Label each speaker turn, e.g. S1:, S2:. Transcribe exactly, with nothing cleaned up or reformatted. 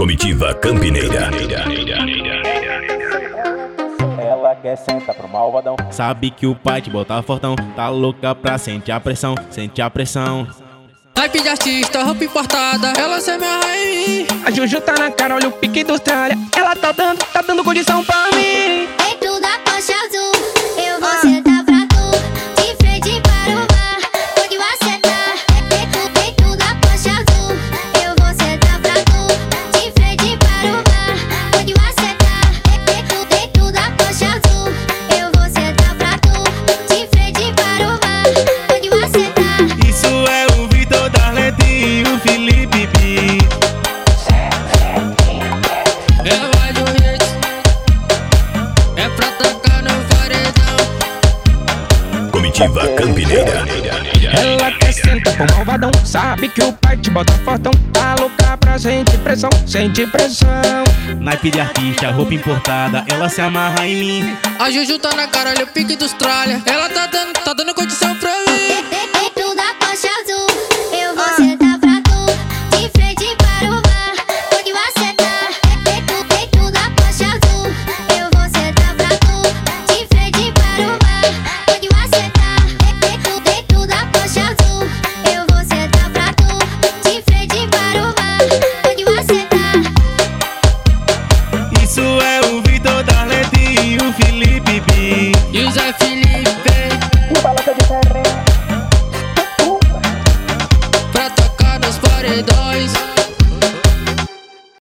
S1: Comitiva Campineira.
S2: Ela quer sentar pro malvadão.
S3: Sabe que o pai te bota fortão. Tá louca pra sentir a pressão, sente a pressão.
S4: Naipe de artista, roupa importada, ela se amarra em mim.
S5: A Juju tá na cara, olha o pique industrial. Ela tá dando, tá dando condição pra mim.
S6: Dentro da Porsche azul, eu vou sentar pra tu, de frente para o mar, onde você tá. Dentro, dentro da Porsche azul, eu vou sentar pra tu, de frente para o mar, onde você tá. Dentro, dentro da Porsche azul, eu vou sentar pra tu, de frente para o mar, onde você tá.
S3: Isso é o Vitor Darlete e o Felipe B.
S4: Ela vai do hit, é pra tocar no paredão.
S1: Comitiva Campineira.
S5: Ela quer sentar pro malvadão. Sabe que o pai te bota fortão. Tá louca pra sentir pressão, sente pressão.
S3: Naipe de artista, roupa importada, ela se amarra em mim.
S4: A Juju tá na cara, olha o pique industrial. Ela tá dando, tá dando condição pra